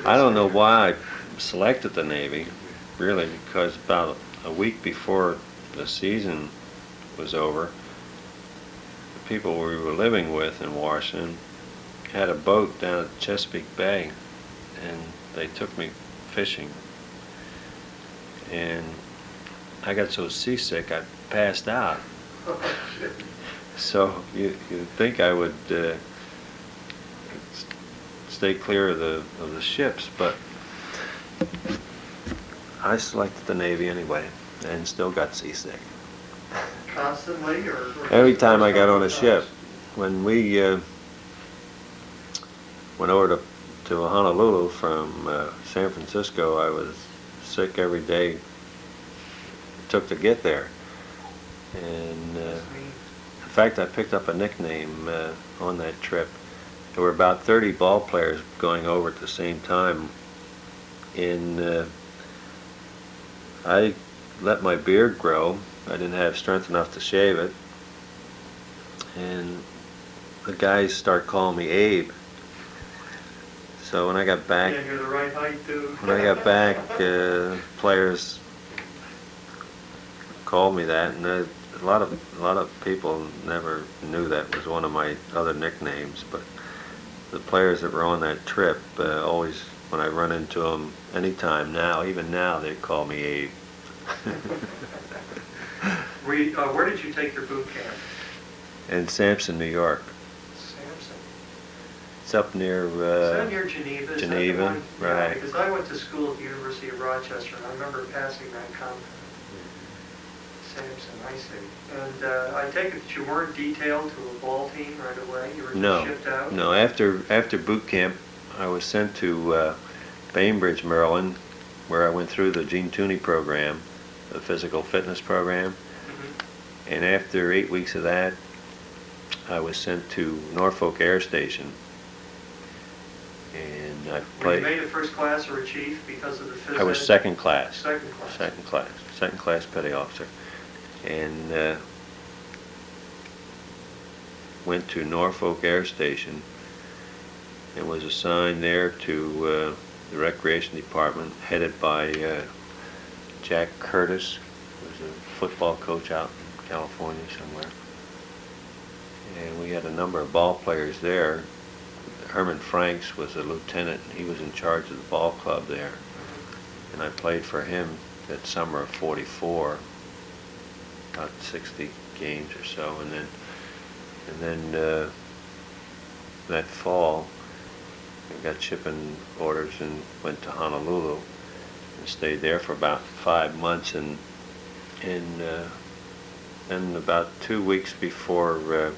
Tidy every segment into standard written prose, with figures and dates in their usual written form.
I don't know why I selected the Navy, really, because about a week before the season was over, the people we were living with in Washington had a boat down at Chesapeake Bay, and they took me fishing. And I got so seasick I passed out. So you'd think I would stay clear of the ships, but I selected the Navy anyway, and still got seasick. Constantly, or every time I got on a ship. When we went over to Honolulu from San Francisco, I was sick every day it took to get there, and in fact I picked up a nickname on that trip. There were about 30 ball players going over at the same time, and I let my beard grow. I didn't have strength enough to shave it, and the guys start calling me Abe. So when I got back, yeah, you're the right height too. when I got back, players called me that, and a lot of people never knew that was one of my other nicknames. But the players that were on that trip always, when I run into them anytime now, even now, they call me Abe. Where did you take your boot camp? In Sampson, New York. Sampson. It's up near Is that near Geneva? Is Geneva, that the one? right. Yeah, because I went to school at the University of Rochester, and I remember passing that compound. Sampson, I see. And I take it that you weren't detailed to a ball team right away? You were just shipped out? No. After boot camp, I was sent to Bainbridge, Maryland, where I went through the Gene Tooney program, the physical fitness program. Mm-hmm. And after 8 weeks of that, I was sent to Norfolk Air Station. And I played. Were you made a first class or a chief because of the physical? I was second class. Second class. Second class petty officer. And went to Norfolk Air Station and was assigned there to the recreation department, headed by Jack Curtis, who was a football coach out in California somewhere. And we had a number of ball players there. Herman Franks was a lieutenant, and he was in charge of the ball club there. And I played for him that summer of '44, about 60 games or so, and then that fall I got shipping orders and went to Honolulu and stayed there for about 5 months, and then about 2 weeks before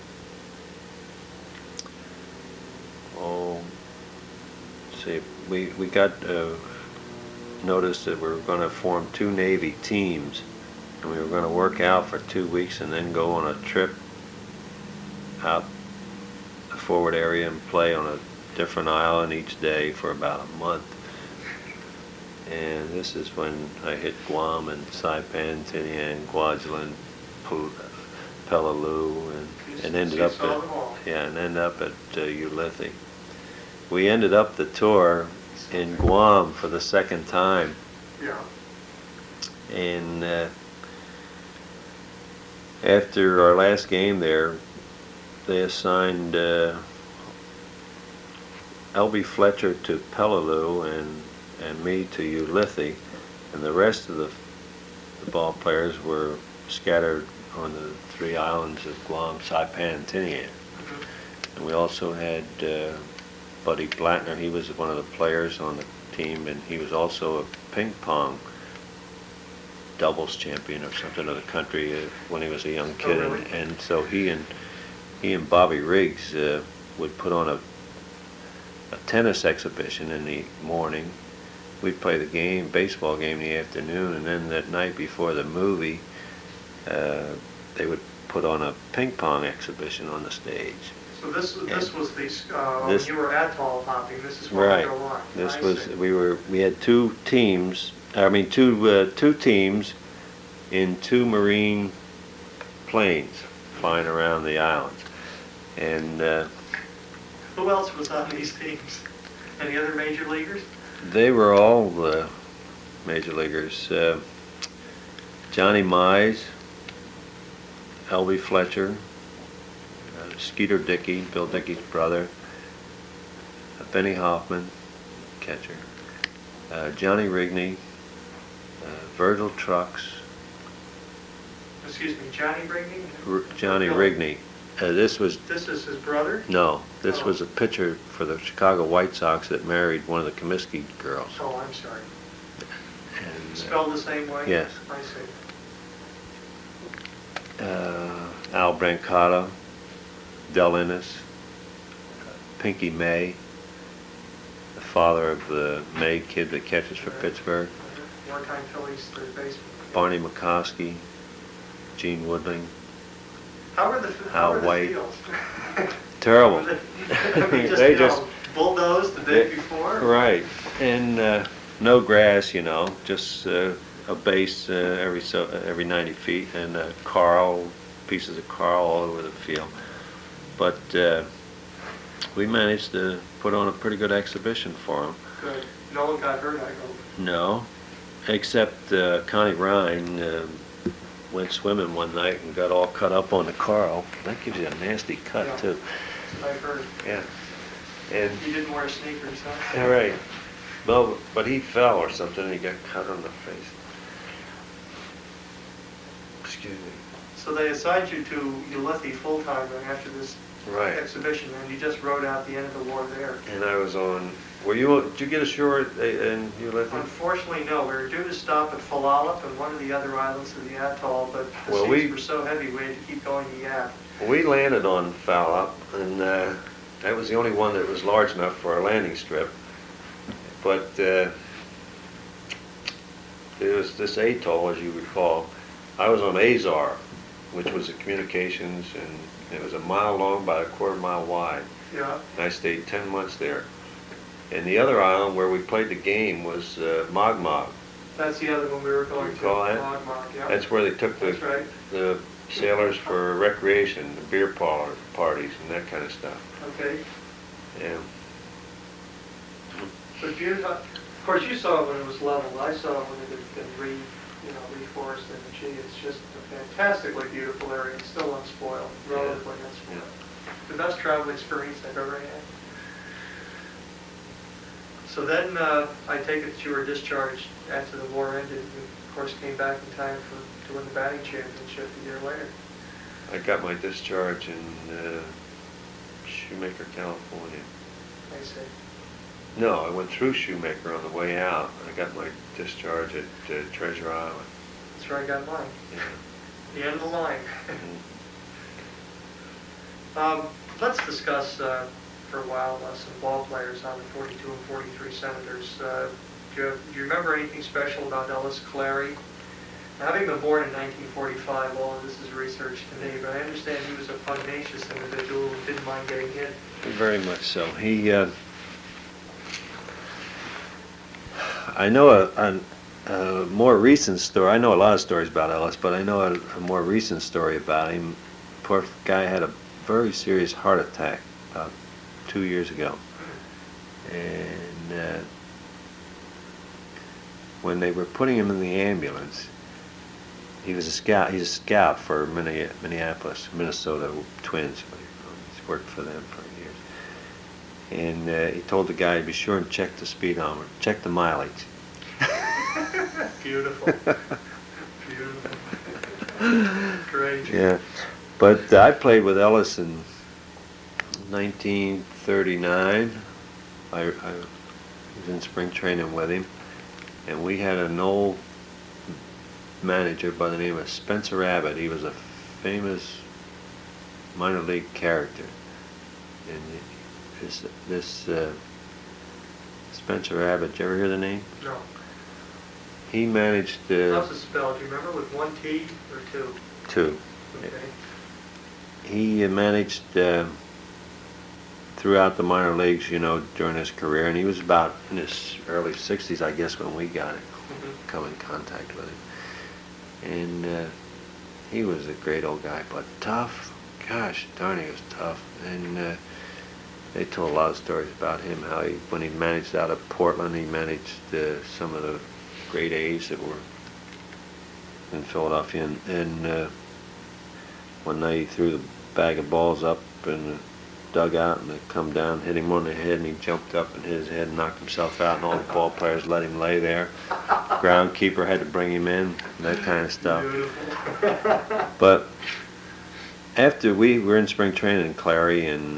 we got notice that we were going to form 2 Navy teams, and we were going to work out for 2 weeks and then go on a trip out the forward area and play on a different island each day for about a month. And this is when I hit Guam and Saipan, Tinian, Kwajalein, Peleliu, and ended up at Ulithi. We ended up the tour in Guam for the second time. Yeah. And after our last game there, they assigned L.B. Fletcher to Peleliu and me to Ulithi, and the rest of the ball players were scattered on the 3 islands of Guam, Saipan, and Tinian. Mm-hmm. And we also had Buddy Blattner. He was one of the players on the team, and he was also a ping pong doubles champion or something of the country when he was a young kid. Oh, really? And so he and Bobby Riggs would put on a tennis exhibition in the morning. We'd play the baseball game in the afternoon, and then that night before the movie, they would put on a ping pong exhibition on the stage. So this was when you were atoll hopping. This is where right. you go on. This was we had 2 teams. I mean two teams in 2 Marine planes flying around the island. And who else was on these teams? Any other major leaguers? They were all major leaguers. Johnny Mize, L.B. Fletcher, Skeeter Dickey, Bill Dickey's brother, Benny Hoffman, catcher, Johnny Rigney, Virgil Trucks. Excuse me, Johnny Rigney? Johnny Rigney. This is his brother? No, this Oh. was a pitcher for the Chicago White Sox that married one of the Comiskey girls. Oh, I'm sorry. And, Spelled the same way? Yes. I see. Al Brancato, Del Innes, Pinky May, the father of the May kid that catches for Pittsburgh, Wartime Phillies third baseman. Barney McCoskey, Gene Woodling. How were the White. fields? Terrible. They just bulldozed the day before? Right, and no grass, just a base every 90 feet, and pieces of coral all over the field. But we managed to put on a pretty good exhibition for them. Good. No one got hurt, I hope. No, except Connie Ryan went swimming one night and got all cut up on the coral. That gives you a nasty cut, Yeah. too. I've heard. Yeah. And He didn't wear sneakers, huh? all right. No, but he fell or something and he got cut on the face. Excuse me. So they assigned you to Ulithi full-time after this Right. exhibition, and you just rode out the end of the war there. And I was on. Did you get ashore in Ulithi? Unfortunately, no. We were due to stop at Falalep and one of the other islands of the atoll, but the Well, seas were so heavy we had to keep going to Yap. We landed on Fallop, and that was the only one that was large enough for a landing strip. But there was this atoll, as you recall. I was on Azar, which was a communications, and it was a mile long by a quarter-mile wide. Yeah. And I stayed 10 months there. And the other island where we played the game was Mogmog. That's the other one we were going to. Recall that? Mogmog, yeah. That's where they took That's right. the sailors for recreation, the beer parties and that kind of stuff. Okay. Yeah. But of course, you saw it when it was level. I saw it when it had been reforested. And gee, it's just a fantastically beautiful area. It's still unspoiled, relatively unspoiled. The best travel experience I've ever had. So then I take it that you were discharged after the war ended. You, of course, came back in time to win the batting championship a year later. I got my discharge in Shoemaker, California. I see. No, I went through Shoemaker on the way out. I got my discharge at Treasure Island. That's where I got mine. Yeah. The end of the line. Mhm. Let's discuss for a while some ball players on the 42 and 43 Senators. Do you remember anything special about Ellis Clary? Having been born in 1945, all of this is research to me, but I understand he was a pugnacious individual who didn't mind getting hit. Very much so. I know a more recent story. I know a lot of stories about Ellis, but I know a more recent story about him. Poor guy had a very serious heart attack about 2 years ago, and when they were putting him in the ambulance, he was a scout. He's a scout for Minneapolis, Minnesota Twins. He's worked for them for years. And he told the guy to be sure and check the speedometer, check the mileage. Beautiful. Beautiful. Great. Yeah, but I played with Ellis in 1939. I was in spring training with him, and we had an old manager by the name of Spencer Abbott. He was a famous minor league character, and this Spencer Abbott. Did you ever hear the name? No. He managed How's it spelled? Do you remember, with one T or two? two. Okay. He managed throughout the minor leagues, during his career, and he was about in his early 60s, I guess, when we got come in contact with him. And he was a great old guy, but tough. Gosh darn, he was tough. And they told a lot of stories about him, how he, when he managed out of Portland, he managed some of the great A's that were in Philadelphia. And one night he threw the bag of balls up in the dugout, and they come down, hit him on the head, and he jumped up and hit his head and knocked himself out, and all the ball players let him lay there. Groundkeeper had to bring him in, that kind of stuff. But after we were in spring training in Clary and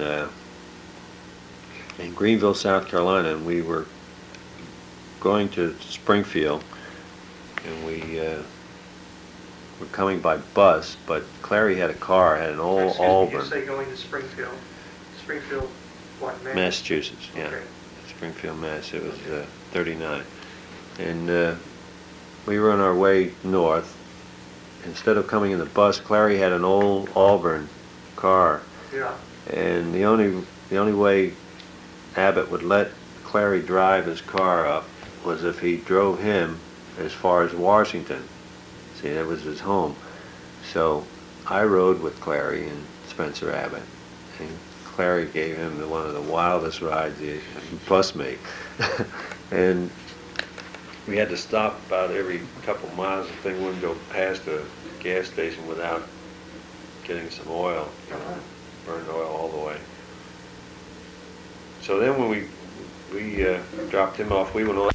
in Greenville, South Carolina, and we were going to Springfield, and we were coming by bus, but Clary had a car, had an old Excuse me, Auburn. you say going to Springfield. Springfield, what, Mass? Massachusetts, yeah. Okay. Springfield, Mass. It was 39. And we were on our way north. Instead of coming in the bus, Clary had an old Auburn car. Yeah. And the only way Abbott would let Clary drive his car up was if he drove him as far as Washington. See, that was his home. So I rode with Clary and Spencer Abbott, and Clary gave him one of the wildest rides the bus made. And we had to stop about every couple miles. The thing wouldn't go past a gas station without getting some oil, burned oil all the way. So then when we dropped him off, we went on.